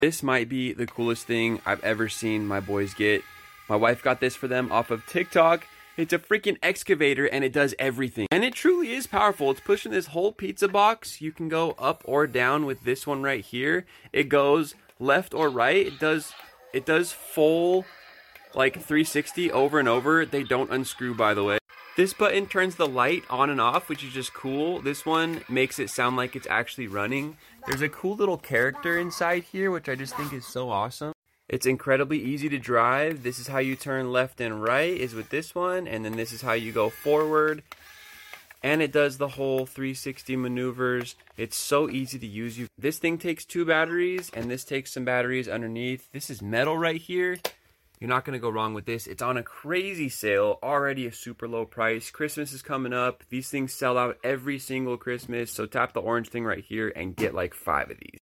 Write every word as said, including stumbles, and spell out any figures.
This might be the coolest thing I've ever seen my boys get. My wife got this for them off of TikTok. It's a freaking excavator and it does everything. And it truly is powerful. It's pushing this whole pizza box. You can go up or down with this one right here. It goes left or right. It does it does full like three sixty over and over. They don't unscrew, by the way. This button turns the light on and off, which is just cool. This one makes it sound like it's actually running. There's a cool little character inside here, which I just think is so awesome. It's incredibly easy to drive. This is how you turn left and right, is with this one. And then this is how you go forward. And it does the whole three sixty maneuvers. It's so easy to use. You This thing takes two batteries, and this takes some batteries underneath. This is metal right here. You're not going to go wrong with this. It's on a crazy sale, already a super low price. Christmas is coming up. These things sell out every single Christmas. So tap the orange thing right here and get like five of these.